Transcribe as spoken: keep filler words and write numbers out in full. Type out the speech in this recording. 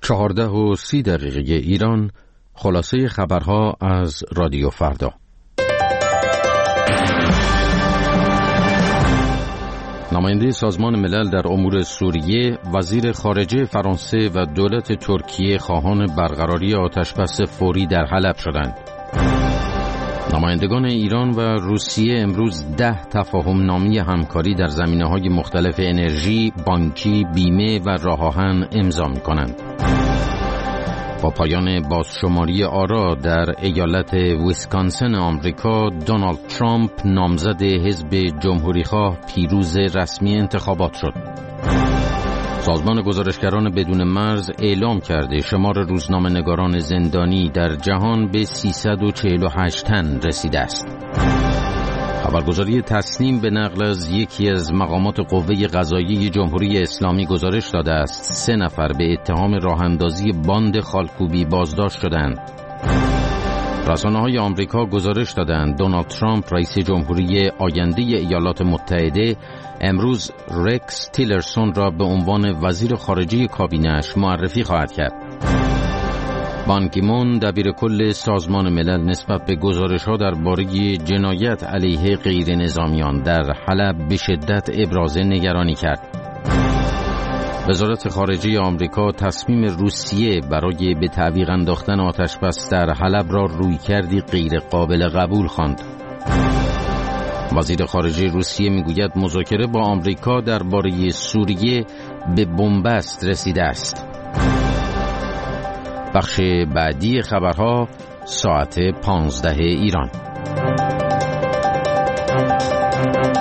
چهارده و سی دقیقه ایران، خلاصه خبرها از رادیو فردا. نماینده سازمان ملل در امور سوریه، وزیر خارجه فرانسه و دولت ترکیه خواهان برقراری آتشبس فوری در حلب شدند. نمایندگان ایران و روسیه امروز ده تفاهم نامه همکاری در زمینه‌های مختلف انرژی، بانکی، بیمه و راه آهن امضا می‌کنند. با پایان بازشماری آرا در ایالت ویسکانسن آمریکا، دونالد ترامپ نامزد حزب جمهوری‌خواه پیروز رسمی انتخابات شد. سازمان گزارشگران بدون مرز اعلام کرده شمار روزنامه‌نگاران زندانی در جهان به سیصد و چهل و هشت تن رسیده است. خبرگزاری تسنیم به نقل از یکی از مقامات قوه قضاییه جمهوری اسلامی گزارش داده است سه نفر به اتهام راه‌اندازی باند خالکوبی بازداشت شدند. رسانه‌های آمریکا گزارش دادند دونالد ترامپ رئیس جمهوری آینده ایالات متحده امروز رکس تیلرسون را به عنوان وزیر خارجه کابینه‌اش معرفی خواهد کرد. بان کی مون دبیر کل سازمان ملل نسبت به گزارش‌ها درباره جنایت علیه غیر نظامیان در حلب به شدت ابراز نگرانی کرد. وزارت خارجه آمریکا تصمیم روسیه برای به تعویق انداختن آتشبس در حلب را رویکردی غیر قابل قبول خواند. وزیر خارجه روسیه میگوید مذاکره با آمریکا درباره سوریه به بنبست رسیده است. بخش بعدی خبرها ساعت پانزده ایران.